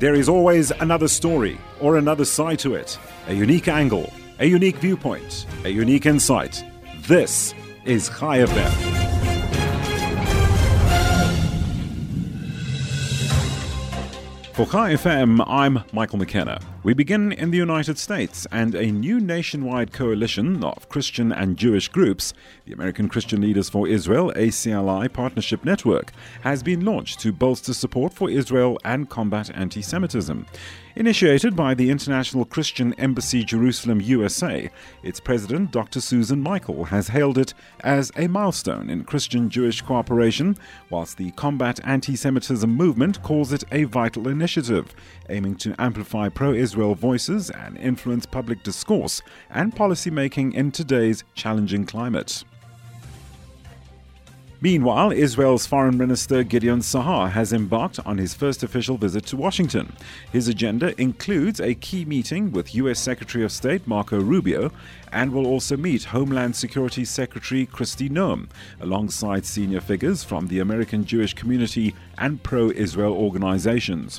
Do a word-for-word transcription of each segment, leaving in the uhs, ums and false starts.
There is always another story or another side to it, a unique angle, a unique viewpoint, a unique insight. This is Chai F M. For Chai F M, I'm Michael McKenna. We begin in the United States, and a new nationwide coalition of Christian and Jewish groups, the American Christian Leaders for Israel, A C L I Partnership Network, has been launched to bolster support for Israel and combat anti-Semitism. Initiated by the International Christian Embassy Jerusalem, U S A, its president, Doctor Susan Michael, has hailed it as a milestone in Christian-Jewish cooperation, whilst the Combat Anti-Semitism movement calls it a vital initiative, aiming to amplify pro-Israel voices and influence public discourse and policy-making in today's challenging climate. Meanwhile, Israel's Foreign Minister Gideon Sa'ar has embarked on his first official visit to Washington. His agenda includes a key meeting with U S Secretary of State Marco Rubio and will also meet Homeland Security Secretary Kristi Noem, alongside senior figures from the American Jewish community and pro-Israel organizations.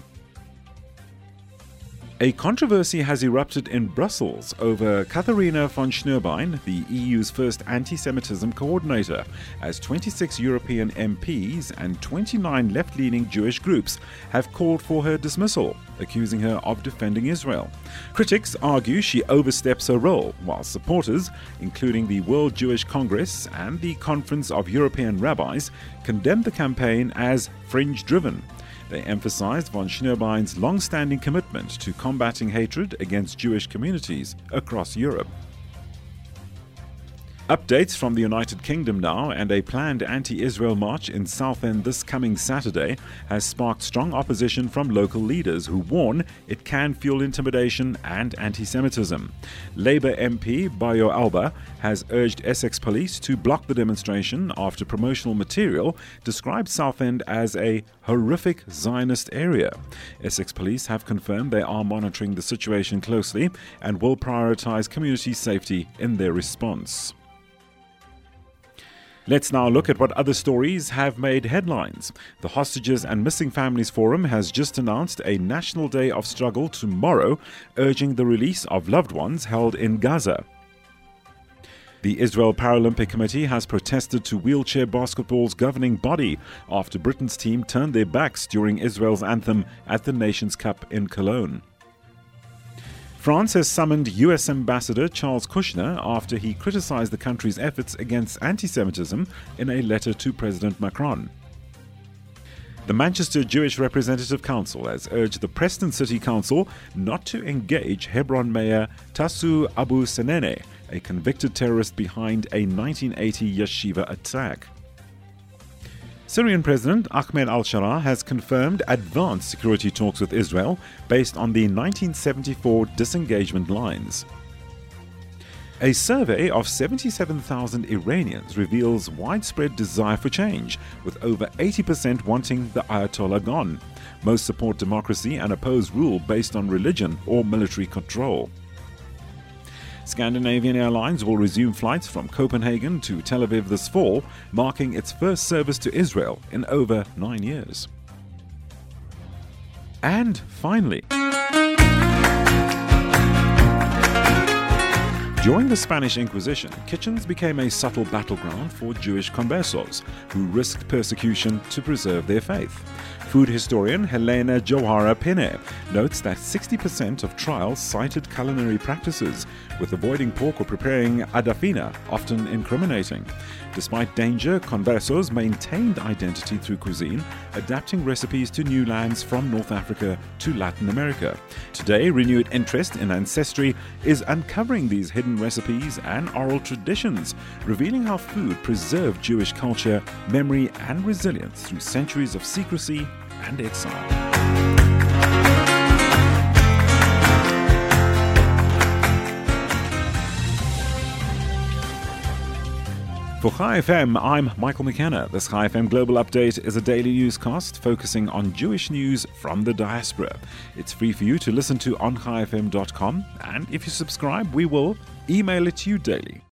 A controversy has erupted in Brussels over Katharina von Schnurbein, the E U's first anti-Semitism coordinator, as twenty-six European M Ps and twenty-nine left-leaning Jewish groups have called for her dismissal, accusing her of defending Israel. Critics argue she oversteps her role, while supporters, including the World Jewish Congress and the Conference of European Rabbis, condemn the campaign as fringe-driven. They emphasized von Schneubein's long-standing commitment to combating hatred against Jewish communities across Europe. Updates from the United Kingdom now, and a planned anti-Israel march in Southend this coming Saturday has sparked strong opposition from local leaders who warn it can fuel intimidation and anti-Semitism. Labour M P Bayo Alba has urged Essex Police to block the demonstration after promotional material described Southend as a horrific Zionist area. Essex Police have confirmed they are monitoring the situation closely and will prioritise community safety in their response. Let's now look at what other stories have made headlines. The Hostages and Missing Families Forum has just announced a National Day of Struggle tomorrow, urging the release of loved ones held in Gaza. The Israel Paralympic Committee has protested to wheelchair basketball's governing body after Britain's team turned their backs during Israel's anthem at the Nations Cup in Cologne. France has summoned U S Ambassador Charles Kushner after he criticized the country's efforts against anti-Semitism in a letter to President Macron. The Manchester Jewish Representative Council has urged the Preston City Council not to engage Hebron Mayor Tasu Abu Senene, a convicted terrorist behind a nineteen eighty yeshiva attack. Syrian President Ahmed al-Sharaa has confirmed advanced security talks with Israel based on the nineteen seventy-four disengagement lines. A survey of seventy-seven thousand Iranians reveals widespread desire for change, with over eighty percent wanting the Ayatollah gone. Most support democracy and oppose rule based on religion or military control. Scandinavian Airlines will resume flights from Copenhagen to Tel Aviv this fall, marking its first service to Israel in over nine years. And finally, during the Spanish Inquisition, kitchens became a subtle battleground for Jewish conversos who risked persecution to preserve their faith. Food historian Helena Johara Pene notes that sixty percent of trials cited culinary practices, with avoiding pork or preparing adafina often incriminating. Despite danger, conversos maintained identity through cuisine, adapting recipes to new lands from North Africa to Latin America. Today, renewed interest in ancestry is uncovering these hidden recipes and oral traditions, revealing how food preserved Jewish culture, memory, and resilience through centuries of secrecy and exile. For Chai F M, I'm Michael McKenna. This Chai F M Global Update is a daily newscast focusing on Jewish news from the diaspora. It's free for you to listen to on chai f m dot com, and if you subscribe, we will email it to you daily.